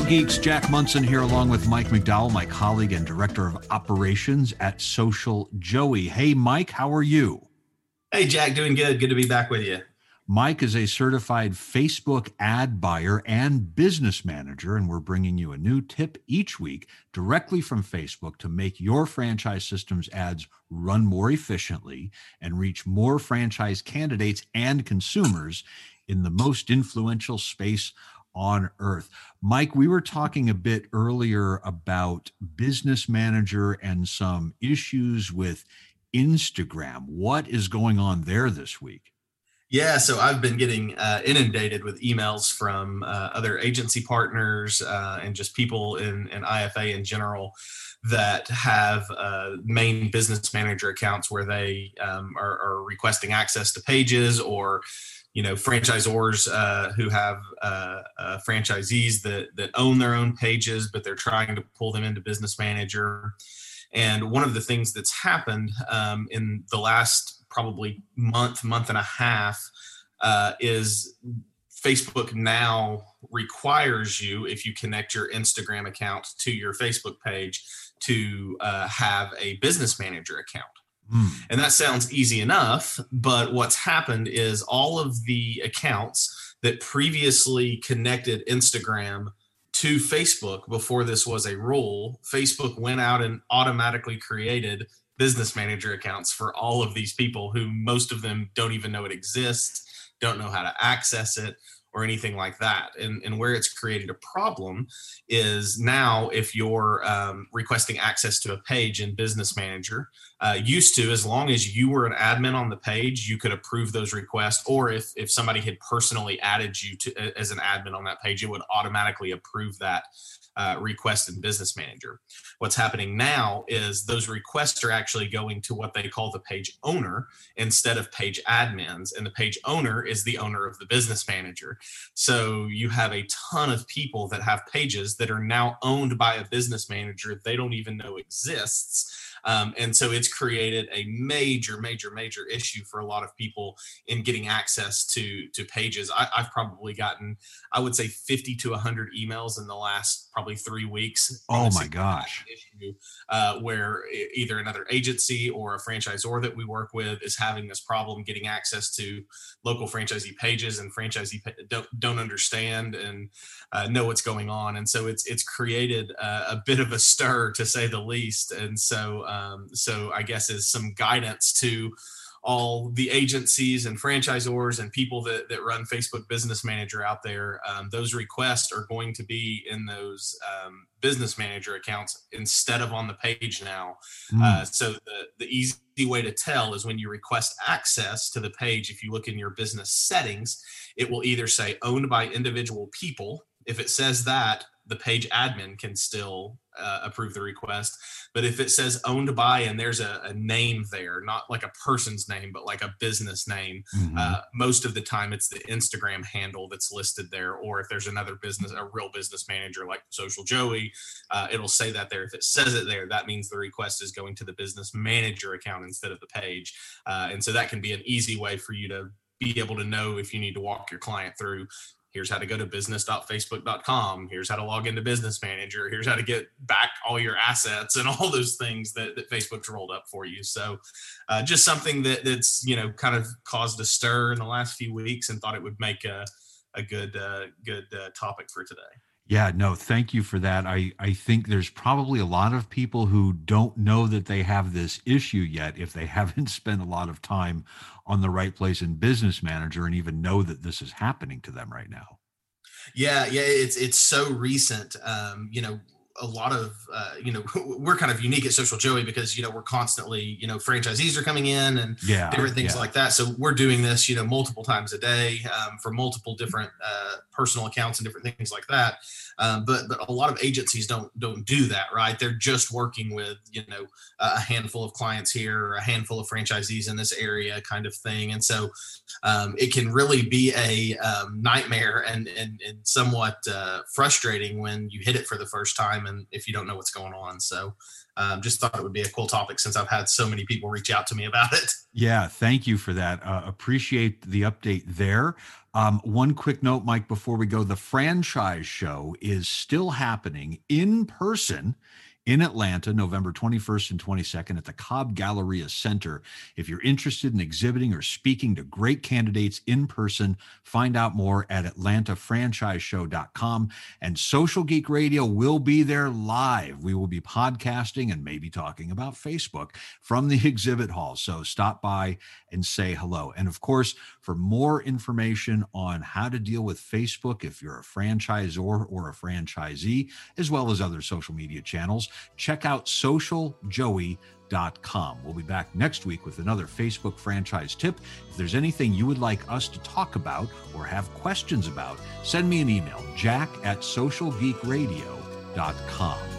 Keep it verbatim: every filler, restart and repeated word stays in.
Geeks, Jack Munson here along with Mike McDowell, my colleague and director of operations at Social Joey. Hey, Mike, how are you? Hey, Jack, doing good. Good to be back with you. Mike is a certified Facebook ad buyer and business manager, and we're bringing you a new tip each week directly from Facebook to make your franchise systems ads run more efficiently and reach more franchise candidates and consumers in the most influential space on earth. Mike, we were talking a bit earlier about Business Manager and some issues with Instagram. What is going on there this week? Yeah, so I've been getting uh, inundated with emails from uh, other agency partners uh, and just people in, in I F A in general that have uh, main Business Manager accounts where they um, are, are requesting access to pages, or you know, franchisors uh, who have uh, uh, franchisees that that own their own pages, but they're trying to pull them into Business Manager. And one of the things that's happened um, in the last probably month, month and a half, uh, is Facebook now requires you, if you connect your Instagram account to your Facebook page, to uh, have a Business Manager account. Mm. And that sounds easy enough, but what's happened is all of the accounts that previously connected Instagram to Facebook before this was a rule, Facebook went out and automatically created Business Manager accounts for all of these people who most of them don't even know it exists, don't know how to access it or anything like that. And, and where it's created a problem is now if you're um, requesting access to a page in Business Manager, uh, used to, as long as you were an admin on the page, you could approve those requests. Or if, if somebody had personally added you to as an admin on that page, it would automatically approve that Uh, request in Business Manager. What's happening now is those requests are actually going to what they call the page owner instead of page admins, and the page owner is the owner of the Business Manager. So you have a ton of people that have pages that are now owned by a Business Manager they don't even know exists. Um, and so it's created a major, major, major issue for a lot of people in getting access to, to pages. I, I've probably gotten, I would say fifty to one hundred emails in the last probably three weeks. Oh my gosh. Issue, uh, where either another agency or a franchisor that we work with is having this problem getting access to local franchisee pages, and franchisee don't, don't understand and uh, know what's going on. And so it's, it's created uh, a bit of a stir, to say the least. And so Um, so I guess is some guidance to all the agencies and franchisors and people that, that run Facebook Business Manager out there. Um, those requests are going to be in those um, Business Manager accounts instead of on the page now. Mm. Uh, so the, the easy way to tell is when you request access to the page, if you look in your business settings, it will either say owned by individual people. If it says that, the page admin can still uh, approve the request. But if it says owned by and there's a, a name there, not like a person's name, but like a business name, mm-hmm. uh, most of the time it's the Instagram handle that's listed there. Or if there's another business, a real Business Manager like Social Joey, uh, it'll say that there. If it says it there, that means the request is going to the Business Manager account instead of the page. Uh, and so that can be an easy way for you to be able to know if you need to walk your client through. Here's how to go to business dot facebook dot com. Here's how to log into Business Manager. Here's how to get back all your assets and all those things that, that Facebook's rolled up for you. So uh, just something that, that's, you know, kind of caused a stir in the last few weeks, and thought it would make a, a good, uh, good uh, topic for today. Yeah, no, thank you for that. I, I think there's probably a lot of people who don't know that they have this issue yet if they haven't spent a lot of time on the right place in Business Manager and even know that this is happening to them right now. Yeah, yeah, it's it's so recent. Um, you know, a lot of, uh, you know, we're kind of unique at Social Joey because, you know, we're constantly, you know, franchisees are coming in and yeah, different things yeah. like that. So we're doing this, you know, multiple times a day um, for multiple different uh, personal accounts and different things like that. Um, but but a lot of agencies don't don't do that, right? They're just working with, you know, a handful of clients here, or a handful of franchisees in this area kind of thing. And so um, it can really be a um, nightmare and, and, and somewhat uh, frustrating when you hit it for the first time and if you don't know what's going on. So um, just thought it would be a cool topic since I've had so many people reach out to me about it. Yeah, thank you for that. Uh, appreciate the update there. Um, one quick note, Mike, before we go, the franchise show is still happening in person in Atlanta, November twenty-first and twenty-second at the Cobb Galleria Center. If you're interested in exhibiting or speaking to great candidates in person, find out more at atlanta franchise show dot com. And Social Geek Radio will be there live. We will be podcasting and maybe talking about Facebook from the exhibit hall. So stop by and say hello. And of course, for more information on how to deal with Facebook, if you're a franchisor or a franchisee, as well as other social media channels, check out social joey dot com. We'll be back next week with another Facebook franchise tip. If there's anything you would like us to talk about or have questions about, send me an email, jack at social geek radio dot com.